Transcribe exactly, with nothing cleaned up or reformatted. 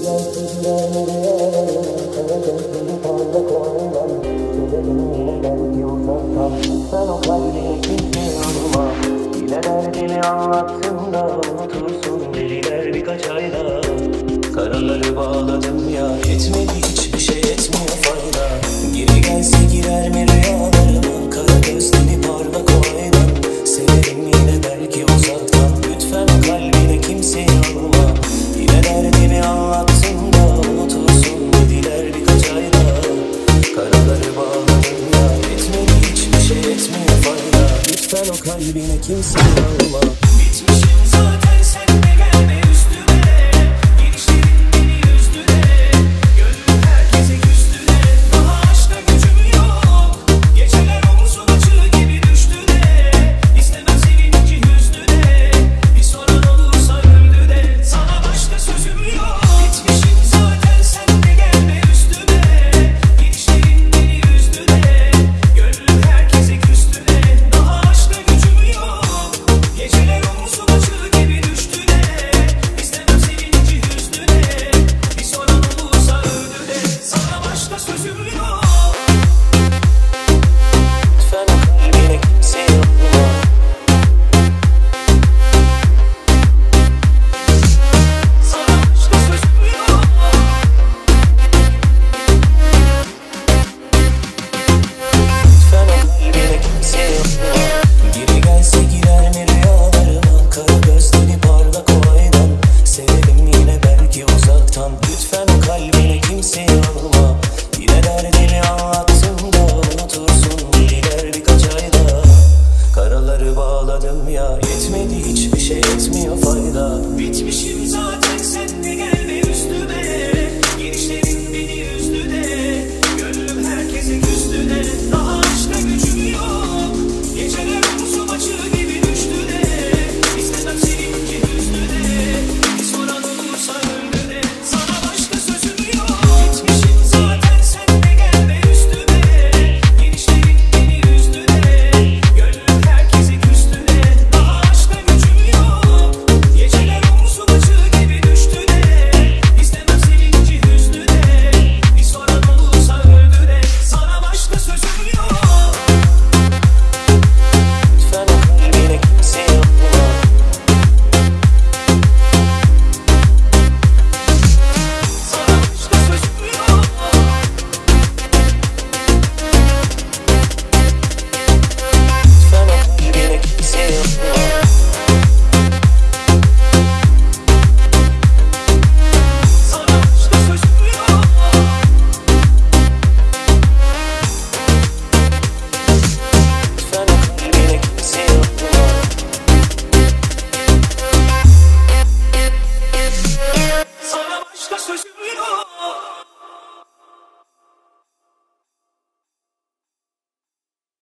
Sen o kalbini kimseye yorma. Yine derdini anlattım da unutursun deliler birkaç ayda. Karaları bağladım ya, etmedi hiçbir şey, etmiyor fayda. Geri gelse girer mi rüyalarıma, kara gözleri parlak o aydan. Severim yine belki uzaktan, lütfen kalbine kimseyi alma. Yine derdimi anlattım da unutursun dediler birkaç ayda. Karaları bağladım ya, etmedi hiçbir şey, etmiyor fayda. Lütfen o kalbine kimseyi alma.